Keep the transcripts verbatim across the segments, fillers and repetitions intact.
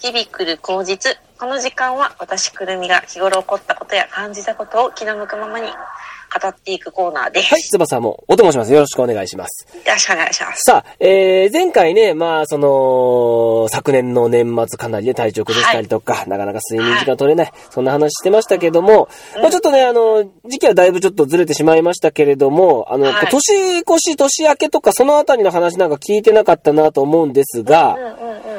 日々来る口実。この時間は私くるみが日頃起こったことや感じたことを気の向くままに語っていくコーナーです。 はい、翼もおともします。よろしくお願いします。 よろしくお願いします。 さあ、えー、前回ね、まあ、その、昨年の年末かなりね、体調崩したりとか、はい、なかなか睡眠時間取れない、はい、そんな話してましたけども、うん、まあちょっとね、あの、時期はだいぶちょっとずれてしまいましたけれども、あの、はい、年越し、年明けとか、そのあたりの話なんか聞いてなかったなと思うんですが、うんうんうん、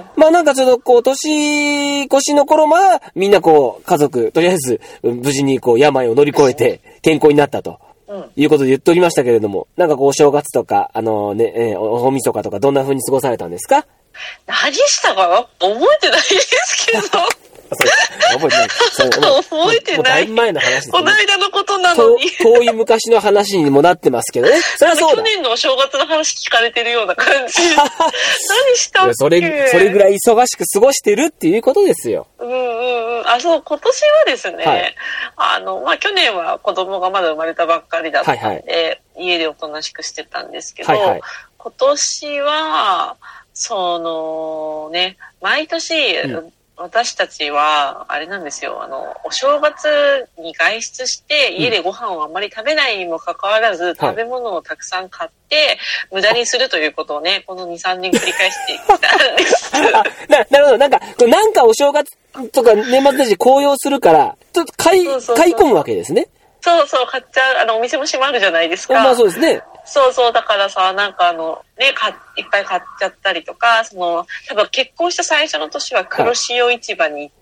まあなんかちょっとこう、年越しの頃まだ、みんなこう、家族、とりあえず、無事にこう、病を乗り越えて、健康になったと。うん、いうことで言っておりましたけれども、なんかこう、正月とか、あのね、えー、おみそかとか、どんな風に過ごされたんですか？ 何したかな覚えてないですけど。 覚えてない。 覚えてない。もうだいぶ前の話です、ね。 この間のことなのに。 遠い昔の話にもなってますけどね。それはそうだ。 去年のお正月の話聞かれてるような感じ。何したっけ？ それ、それぐらい忙しく過ごしてるっていうことですよ。 うんうんうん。あ、そう、今年はですね、はい、あの、まあ、去年は子供がまだ生まれたばっかりだったんで、はいはい、家でおとなしくしてたんですけど、はいはい、今年は、そのね、毎年、うん、私たちは、あれなんですよ、あの、お正月に外出して、家でご飯をあんまり食べないにもかかわらず、うん、食べ物をたくさん買って、無駄にするということをね、このに、さんねん繰り返してきたんです。 な、なるほど。なんか、なんかお正月とか年末年始紅葉するから、ちょっと買い、そうそうそう買い込むわけですね。 そうそう、買っちゃう、あの、お店も閉まるじゃないですか。 まあそうですね。 そうそう、だからさ、なんかあの、ね、かいっぱい買っちゃったりとか、その、多分結婚した最初の年は黒潮市場に行って、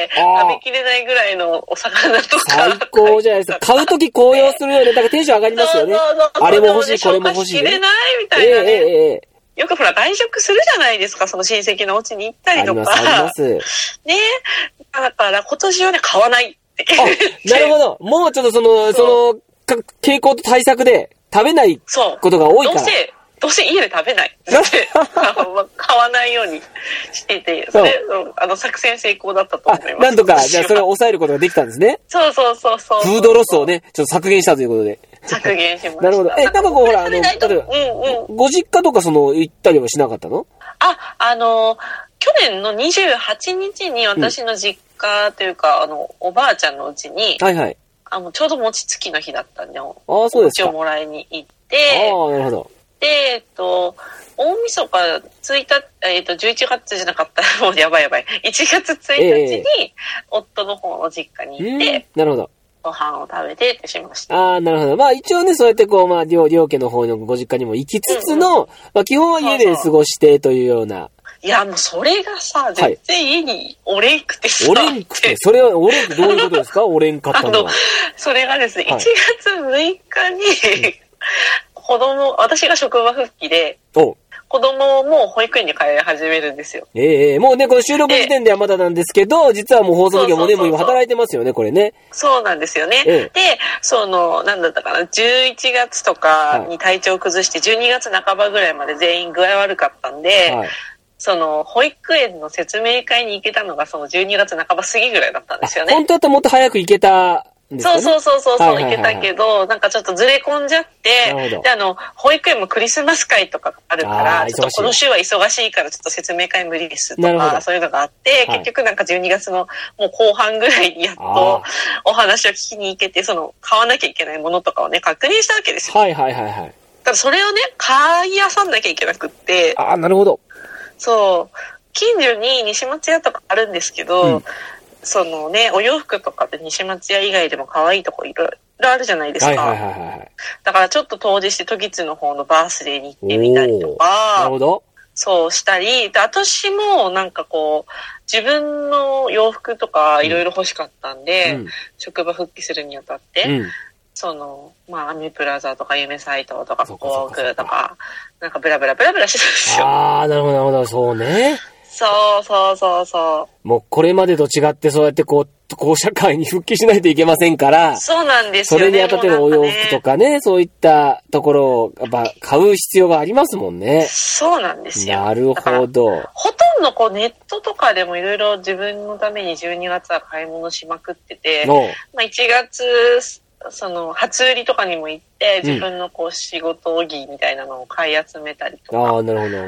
はい、食べきれないぐらいのお魚とか。 最高じゃないですか。買うとき紅葉するよね。だからテンション上がりますよね。そうそうそうあれも欲しい、これも欲しい、ね。 消化しきれないみたいなね。えーえー、よくほら外食するじゃないですか、その親戚のお家に行ったりとか。 ありますあります。 ね、だから今年はね、買わないってあ、なるほど。もうちょっとその、その、傾向と対策で食べないことが多いから。 どうせ、どうせ家で食べない。買わないようにしてて、それ、あの、作戦成功だったと思います。 なんとか、じゃあそれを抑えることができたんですね。 そうそうそうそう。 フードロスをね、ちょっと削減したということで。 削減しました。 なるほど。え、なんかこうほら、あの、例えば、うんうん、ご実家とかその、行ったりはしなかったの？ あ、あの、去年のにじゅうはちにちに私の実家というか、うん、あの、おばあちゃんの家に、はいはい。あの、ちょうど餅つきの日だったんで、ああ、そうですか。お餅をもらいに行って、 ああ、なるほど。 で、えっと、大晦日ついたち、えっと、じゅういちがつじゃなかった、もうやばいやばい。いちがつついたちに、夫の方の実家に行って、えー、 なるほど。 ご飯を食べてってしました。 ああ、なるほど。まあ一応ね、そうやってこう、まあ、両、両家の方のご実家にも行きつつの、うんうん、まあ基本は家で過ごしてというような。そうそういや、もうそれがさ、全然家におれんくてさ。 おれんくて、それは、おれんくどういうことですかおれんかったのは。あの、 それがですね、はい、いちがつむいかに、子供、私が職場復帰で、お子供も保育園に通い始めるんですよ。 ええー、もうね、この収録時点ではまだなんですけど、実はもう放送時はもうね、もう今働いてますよね、これね。 そうなんですよね。ええ、で、その、なんだったかな、じゅういちがつとかに体調崩して、じゅうにがつなかばぐらいまで全員具合悪かったんで、はい、その、保育園の説明会に行けたのが、そのじゅうにがつなかば過ぎぐらいだったんですよね。 本当だったらもっと早く行けた。ね、 そうそうそうそう、はいはいはいはい、行けたけど、なんかちょっとずれ込んじゃって、で、あの、保育園もクリスマス会とかあるから、ちょっとこの週は忙しいからちょっと説明会無理ですとか、そういうのがあって、結局なんかじゅうにがつのもう後半ぐらいにやっとお話を聞きに行けて、その、買わなきゃいけないものとかをね、確認したわけですよ。 はいはいはいはい。 ただそれをね、買い漁んなきゃいけなくって、 ああ、なるほど。 そう。近所に西松屋とかあるんですけど、うんそのね、お洋服とかって西松屋以外でも可愛いとこいろいろあるじゃないですか。はいはいはいはい。だからちょっと遠出して時津の方のバースデーに行ってみたりとか、なるほど。そうしたり、で、私もなんかこう、自分の洋服とかいろいろ欲しかったんで、うん、職場復帰するにあたって、うん、その、まあ、アミプラザとか夢サイトとか航空とか、なんかブラブラブラブラしてたんですよ。 ああ、なるほどなるほど、そうね。 そうそうそうそう。 もうこれまでと違ってそうやってこう、こう社会に復帰しないといけませんから。 そうなんですよね。 それにあたってのお洋服とかね、ねそういったところをやっぱ買う必要がありますもんね。 そうなんですよ。 なるほど。 ほとんどこうネットとかでもいろいろ自分のためにじゅうにがつは買い物しまくってて、まあいちがつ、その初売りとかにも行って自分のこう仕事着みたいなのを買い集めたりとか。 うん、ああ、なるほどなるほど。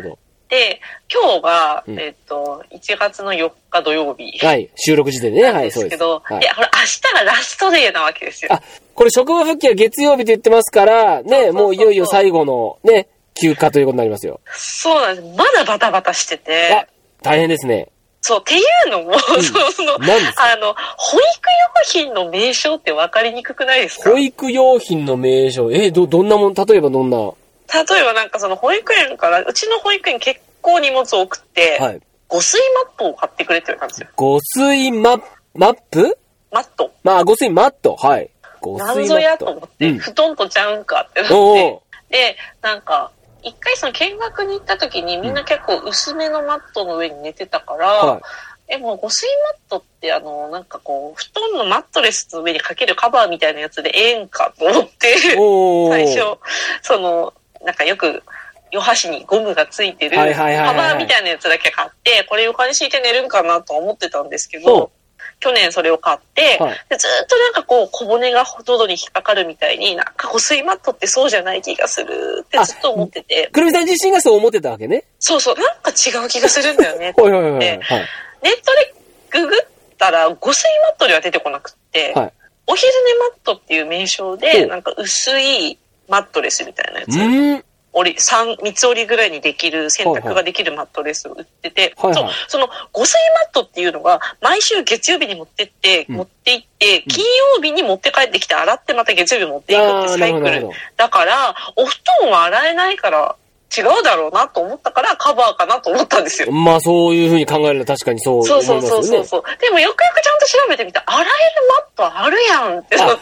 で、今日が、うん、えっと、いちがつのよっか土曜日。 はい。収録時点でね。はい、そうです。 ですけど、 はい、 いや、これ明日がラストデーなわけですよ。 あ、これ職場復帰は月曜日と言ってますから、ね、そうそうそうそうもういよいよ最後のね、休暇ということになりますよ。 そうなんです。まだバタバタしてて。 あ、大変ですね。 そう、っていうのも、うん、そその、あの、保育用品の名称って分かりにくくないですか？ 保育用品の名称、え、ど、どんなもん、例えばどんな？ 例えばなんかその保育園から、うちの保育園結構荷物を送って、はい、誤水マットを買ってくれって言われたんですよ。 誤水マ、マップ？ マット。 まあ、誤水マット。はい。誤水マット。 なんぞやと思って、うん、布団とちゃうんかってなって。で、なんか、一回その見学に行った時にみんな結構薄めのマットの上に寝てたから、はい、え、もう誤水マットってあの、なんかこう、布団のマットレスの上にかけるカバーみたいなやつでええんかと思って、最初、その、なんかよく、余端にゴムがついてるカバーみたいなやつだけ買って、これ床に敷いて寝るんかなと思ってたんですけど、去年それを買って、はい、でずっとなんかこう小骨が喉に引っかかるみたいに、なんか誤水マットってそうじゃない気がするってずっと思ってて。 くるみさん自身がそう思ってたわけね。 そうそう、なんか違う気がするんだよねって思って。ネットでググったら誤水マットでは出てこなくって、はい、お昼寝マットっていう名称で、なんか薄いマットレスみたいなやつ。うん折り、三、三つ折りぐらいにできる、洗濯ができるマットレスを売ってて、はいはい、そう、その、誤水マットっていうのが、毎週月曜日に持ってって、うん、持って行って、金曜日に持って帰ってきて、洗ってまた月曜日に持っていくってサイクル。だから、お布団は洗えないから、違うだろうなと思ったから、カバーかなと思ったんですよ。 まあ、そういうふうに考えるのは確かにそう思いますよね。そうそうそうそう。 でも、よくよくちゃんと調べてみたら、洗えるマットあるやんってなって。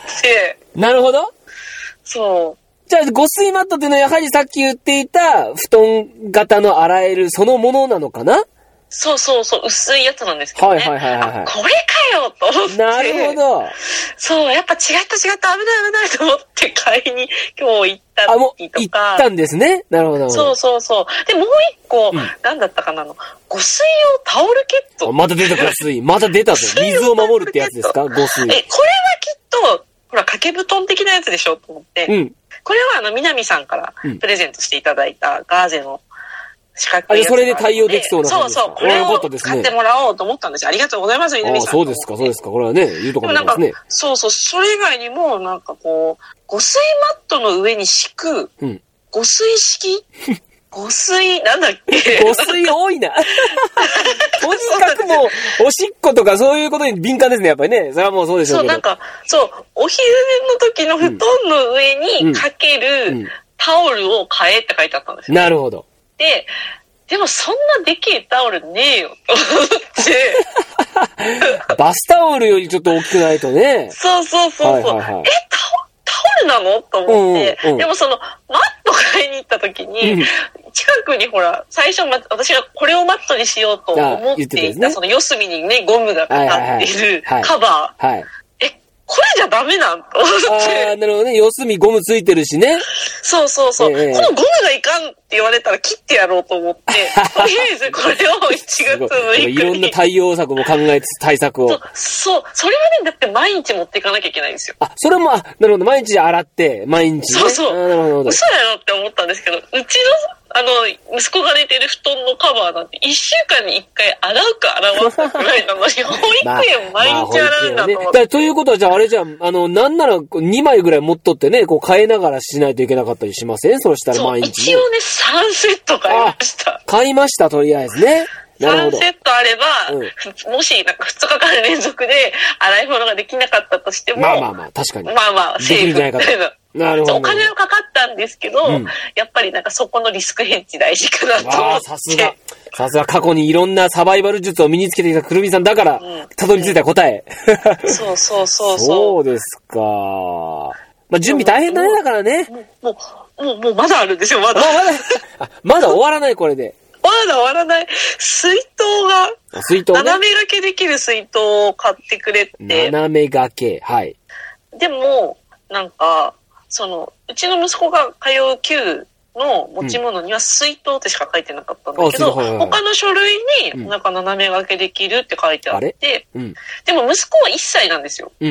なるほど。 そう。 じゃあ、誤水マットっていうのはやはりさっき言っていた布団型の洗えるそのものなのかな？ そうそうそう、薄いやつなんですけどね。はいはいはい、はい。あ、これかよと思って。 なるほど。 そう、やっぱ違った違った危ない危ないと思って買いに今日行った時とか。あ、もう行ったんですね。なるほど。 そうそうそう。で、もう一個、うん、なんだったかなの、誤水用タオルケット。 また出た誤水。また出たぞ。水を守るってやつですか？誤水。え、これはきっと、ほら、掛け布団的なやつでしょと思って。うん。これはあの、南さんからプレゼントしていただいたガーゼの四角いやつ、ね。あ、それで対応できそうな感じですか？ そうそう。これを買ってもらおうと思ったんですよ。ありがとうございます、南さん。 あ、そうですか、そうですか。これはね、言うところですね。 そうそう。それ以外にも、なんかこう、誤水マットの上に敷く、うん、誤水式誤水、なんだっけ誤水多いな。とにかくもう、おしっことかそういうことに敏感ですね、やっぱりね。それはもうそうでしょうけど。 そう、なんか、そう、お昼寝の時の布団の上にかけるタオルを買えって書いてあったんですよ。 なるほど。 で、でもそんなでけえタオルねえよ、と思って。 バスタオルよりちょっと大きくないとね。 そうそうそうそう。はいはいはい、え、タオタオルなのと思って、うんうん、でもそのマット買いに行った時に、うん、近くにほら最初、ま、私がこれをマットにしようと思っていた、ね、その四隅にねゴムがかかっているカバー、はいはいはい、えこれじゃダメなんと思って。 ああ、なるほどね。四隅ゴムついてるしね。 そうそうそう、えー、このゴムがいかんって言われたら切ってやろうと思って、とりあえずこれをいちがつむいかに。 いろんな対応策も考えつつ対策を。 そう、そう、それはね、だって毎日持っていかなきゃいけないんですよ。 あ、それも、あ、なるほど。毎日洗って、毎日、ね。 そうそう。 なるほど。 嘘やろって思ったんですけど、うちの、あの、息子が寝てる布団のカバーなんて、一週間に一回洗うか洗わんかくらいなのに、保育園毎日洗うんだと思って。まあね、 ということは、じゃああれじゃん、あの、なんならにまいぐらい持っとってね、こう変えながらしないといけなかったりしません？そうしたら毎日、ね。 一応ね、さんセット買いました。 買いました、とりあえずね。 さんセットあれば、うん、もしなんかふつかかん連続で洗い物ができなかったとしても、 まあまあまあ、確かに。 まあまあ、セーフみたいな。 なるほど。 お金はかかったんですけど、うん、やっぱりなんかそこのリスクヘッジ大事かなと思って。 さすが。さすが過去にいろんなサバイバル術を身につけてきたくるみさんだから、たどり着いた答え。 うん、そうそうそうそう。 そうですか。まあ準備大変だね、だからね。 もう、もう、もうまだあるんですよ、まだ。 まだ、あ、まだ終わらない、これで。 まだ終わらない。水筒が、 水筒ね、 斜め掛けできる水筒を買ってくれって。 斜め掛け、はい。 でも、なんか、その、うちの息子が通う級の持ち物には水筒ってしか書いてなかったんだけど、うんはいはいはい、他の書類になんか斜め掛けできるって書いてあって、うん、でも息子はいっさいなんですよ。うん、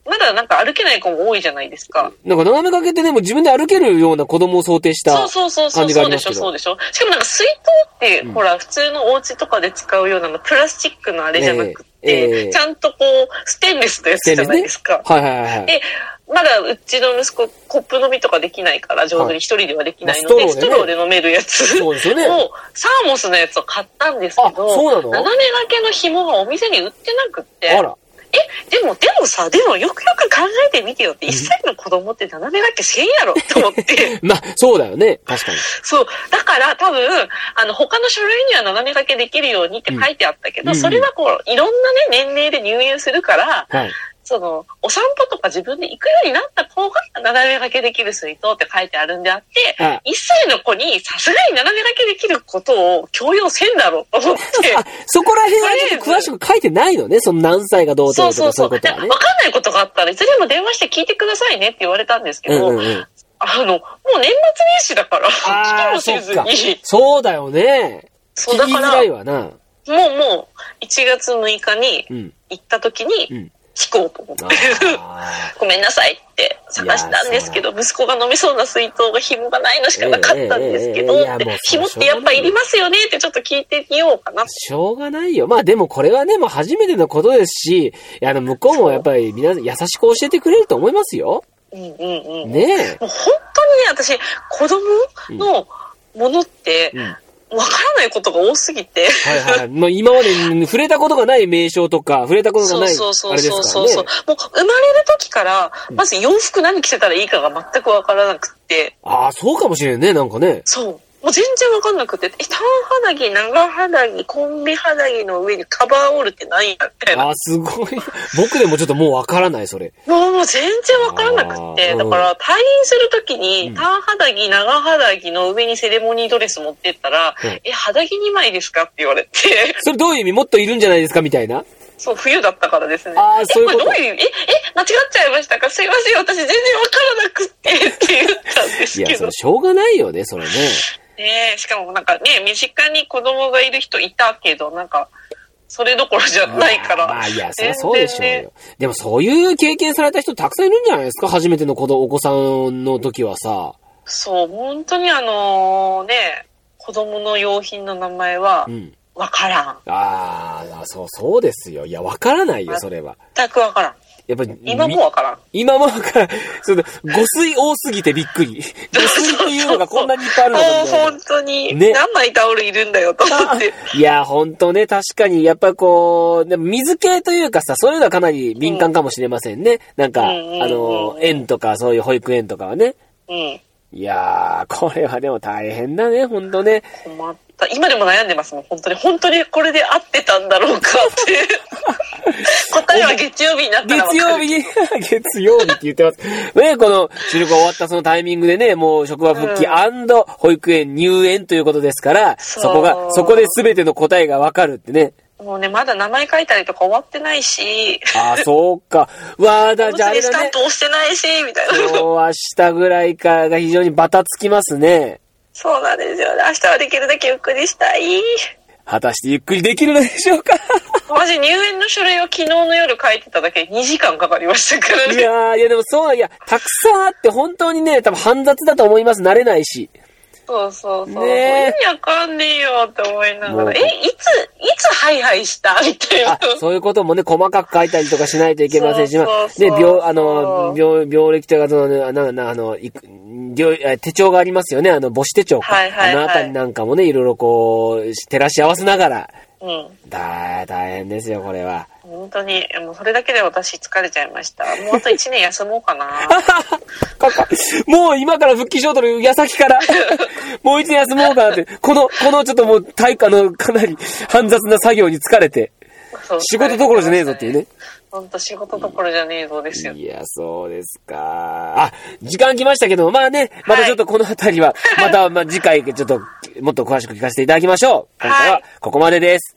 まだなんか歩けない子も多いじゃないですか。 なんか斜め掛けってでも自分で歩けるような子供を想定した感じがありますけど。そうそうそうそうでしょ、 そうでしょ。しかもなんか水筒って、うん、ほら、普通のお家とかで使うようなプラスチックのあれじゃなくて、えーえー、ちゃんとこう、ステンレスのやつじゃないですか。 はいはいはい。 で、まだうちの息子、コップ飲みとかできないから、上手に一人ではできないので、はい、ストローで飲めるやつを、ね、サーモスのやつを買ったんですけど、 そうなの？ 斜め掛けの紐がお店に売ってなくって、 あら。 え、でも、でもさ、でもよくよく考えてみてよって、いっさいの子供って斜め掛けせんやろと思って。 まあ、そうだよね。確かに。 そう。だから多分、あの、他の書類には斜め掛けできるようにって書いてあったけど、うん、それはこう、いろんなね、年齢で入園するから、はい、その、お散歩とか自分で行くようになった子が斜め掛けできる水筒って書いてあるんであって、はい、いっさいの子にさすがに斜め掛けできることを強要せんだろうと思って。 あ、そこら辺はちょっと詳しく書いてないのね。その何歳がどうとかそういうことはね。 わかんないことがあったらいつでも電話して聞いてくださいねって言われたんですけど、うんうんうん、あの、もう年末年始だから、聞きもせずに。 そうだよね。 そうだから、 聞きづらいわな。 もうもう、いちがつむいかに行った時に、うんうん聞こうと思ってごめんなさいって探したんですけど息子が飲みそうな水筒が紐がないのしかなかったんですけど、えーえーえー、紐ってやっぱいりますよねってちょっと聞いてみようかな。 しょうがないよ。まあでもこれはねもう初めてのことですしあの向こうもやっぱり皆さん優しく教えてくれると思いますよ。 うんうんうん。 ねえ。 もう本当にね私子供のものって、うんうんわからないことが多すぎて。 はいはい。まあ、今まで触れたことがない名称とか、触れたことがない。そうそうそうそうそう。 もう生まれる時から、まず洋服何着せたらいいかが全くわからなくって。 ああ、そうかもしれんね、なんかね。 そう。もう全然わかんなくて、え、短肌着、長肌着、コンビ肌着の上にカバーオールって何やみたいな。 あ、すごい。僕でもちょっともうわからない、それ。 もうもう全然わからなくって、だから退院するときに、短肌着、長肌着の上にセレモニードレス持ってったら、うん、え、肌着にまいですかって言われて。 それどういう意味もっといるんじゃないですかみたいな。 そう、冬だったからですね。 ああ、そういうこと。 え、これどういう、え、え、間違っちゃいましたかすいません、私全然わからなくってって言ったんですけど。 いや、それしょうがないよね、それね。 ねえ、しかもなんかね、身近に子供がいる人いたけど、なんか、それどころじゃないから。 まあ、いや、そりゃそうでしょうよ。でもそういう経験された人たくさんいるんじゃないですか初めての子供、お子さんの時はさ。 そう、本当にあのー、ね、子供の用品の名前は、わからん。うん、 ああ、そう、そうですよ。いや、わからないよ、それは。 全くわからん。 やっぱり今もわからん。 今もわからん。その、誤水多すぎてびっくり。誤水っていうのがこんなにいっぱいあるのかもう本当に、ね、何枚タオルいるんだよと思って。 いや、本当ね、確かに、やっぱこう、でも水系というかさ、そういうのはかなり敏感かもしれませんね。うん、なんか、うんうんうん、あの、園とかそういう保育園とかはね。うん。いやー、これはでも大変だね、本当ね。 困った。今でも悩んでますもん、本当に。本当にこれで合ってたんだろうかって。答えは月曜日になったら分かる。 月曜日に、月曜日って言ってます。ね、この収録が終わったそのタイミングでね、もう職場復帰&保育園入園ということですから、うん、そこが、そこで全ての答えが分かるってね。 もうね、まだ名前書いたりとか終わってないし。 ああ、そうか。わーだ、じゃああれだね。 スタンプ押してないし、みたいな。 今日明日ぐらいかが非常にバタつきますね。 そうなんですよね。明日はできるだけゆっくりしたい。 果たしてゆっくりできるのでしょうか。 マジ入園の書類を昨日の夜書いてただけでにじかんかかりましたからね。 いやー、いやでもそう、いや、たくさんあって本当にね、多分煩雑だと思います。慣れないし。 そうそうそう。ね、意味わかんねえよって思いながら、え、いつ、いつハイハイしたみたいな。 そういうこともね、細かく書いたりとかしないといけませんし、そうそうそうね、病、あの、病、病歴というか、その、な、な、あの、手帳がありますよね、あの、母子手帳か。はいはいはい、あのあたりなんかもね、いろいろこう、照らし合わせながら、うん。大、大変ですよ、これは。 本当に、もうそれだけで私疲れちゃいました。もうあといちねん休もうかな。 かかもう今から復帰しようとる矢先から、もういちねん休もうかなって、この、このちょっともう対価のかなり煩雑な作業に疲れて、仕事どころじゃねえぞっていうね。 ほんと仕事どころじゃねえぞですよ。 いや、そうですか。あ、時間来ましたけど、まあね、またちょっとこのあたりは、はい、また、まあ次回ちょっともっと詳しく聞かせていただきましょう。今回はここまでです。